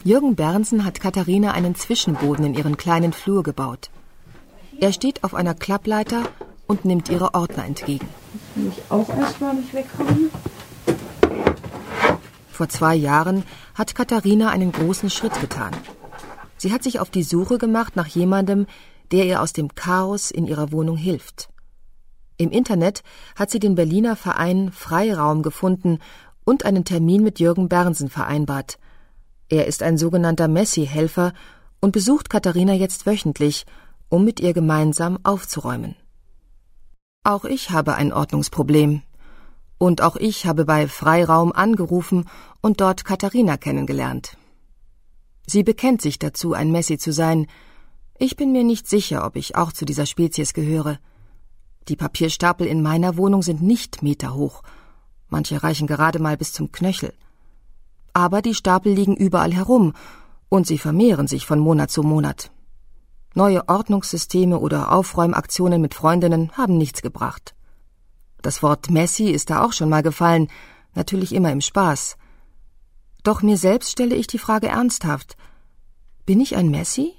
Jürgen Bernsen hat Katharina einen Zwischenboden in ihren kleinen Flur gebaut. Er steht auf einer Klappleiter und nimmt ihre Ordner entgegen. Das will ich auch erstmal nicht weghauen. Vor 2 Jahren hat Katharina einen großen Schritt getan. Sie hat sich auf die Suche gemacht nach jemandem, der ihr aus dem Chaos in ihrer Wohnung hilft. Im Internet hat sie den Berliner Verein Freiraum gefunden und einen Termin mit Jürgen Bernsen vereinbart. Er ist ein sogenannter Messi-Helfer und besucht Katharina jetzt wöchentlich, um mit ihr gemeinsam aufzuräumen. Auch ich habe ein Ordnungsproblem. Und auch ich habe bei Freiraum angerufen und dort Katharina kennengelernt. Sie bekennt sich dazu, ein Messi zu sein. Ich bin mir nicht sicher, ob ich auch zu dieser Spezies gehöre. Die Papierstapel in meiner Wohnung sind nicht meterhoch. Manche reichen gerade mal bis zum Knöchel. Aber die Stapel liegen überall herum und sie vermehren sich von Monat zu Monat. Neue Ordnungssysteme oder Aufräumaktionen mit Freundinnen haben nichts gebracht. Das Wort Messi ist da auch schon mal gefallen, natürlich immer im Spaß. Doch mir selbst stelle ich die Frage ernsthaft: Bin ich ein Messi?